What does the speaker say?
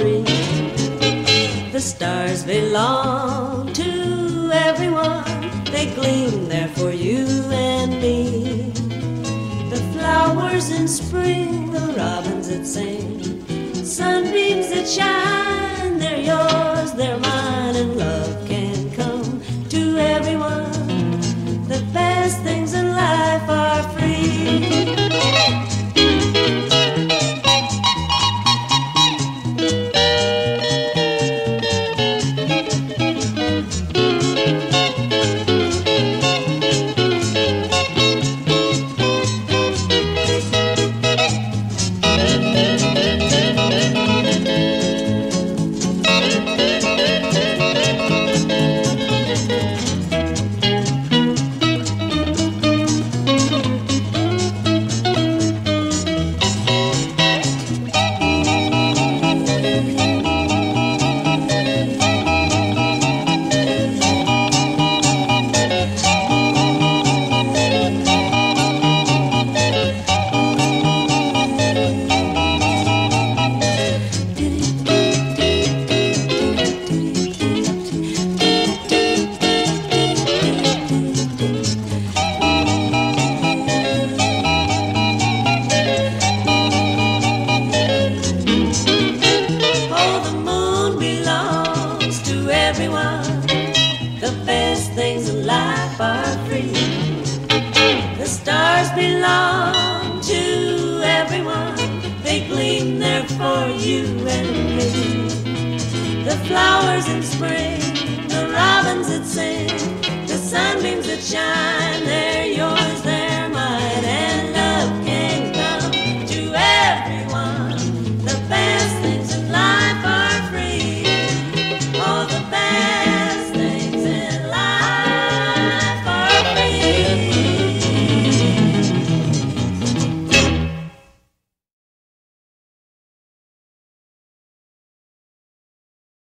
free. The stars belong to everyone, they gleam there for you and me. The flowers in spring, the robins that sing, sunbeams that shine, they're yours, they're mine, and love can come to everyone. The best things in life are free. The best things in life are free. The stars belong to everyone, they gleam there for you and me. The flowers in spring, the robins that sing, the sunbeams that shine,